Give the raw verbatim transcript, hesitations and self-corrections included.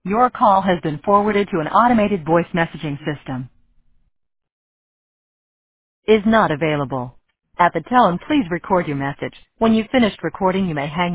Your call has been forwarded to an automated voice messaging system. Is not available. At the tone, please record your message. When you've finished recording, you may hang